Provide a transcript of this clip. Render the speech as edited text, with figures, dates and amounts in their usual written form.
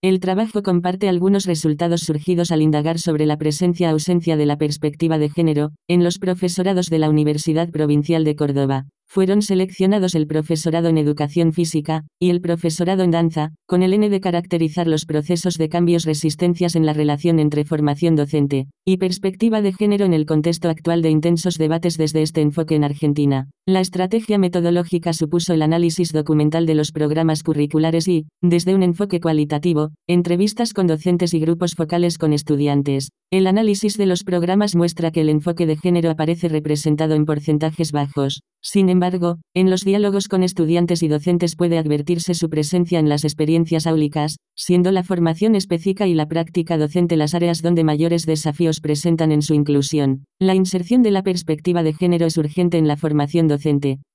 El trabajo comparte algunos resultados surgidos al indagar sobre la presencia-ausencia de la perspectiva de género en los profesorados de la Universidad Provincial de Córdoba. Fueron seleccionados el profesorado en educación física y el profesorado en danza, con el N de caracterizar los procesos de cambios resistencias en la relación entre formación docente y perspectiva de género en el contexto actual de intensos debates desde este enfoque en Argentina. La estrategia metodológica supuso el análisis documental de los programas curriculares y, desde un enfoque cualitativo, entrevistas con docentes y grupos focales con estudiantes. El análisis de los programas muestra que el enfoque de género aparece representado en porcentajes bajos. Sin embargo, en los diálogos con estudiantes y docentes puede advertirse su presencia en las experiencias áulicas, siendo la formación específica y la práctica docente las áreas donde mayores desafíos presentan en su inclusión. La inserción de la perspectiva de género es urgente en la formación docente,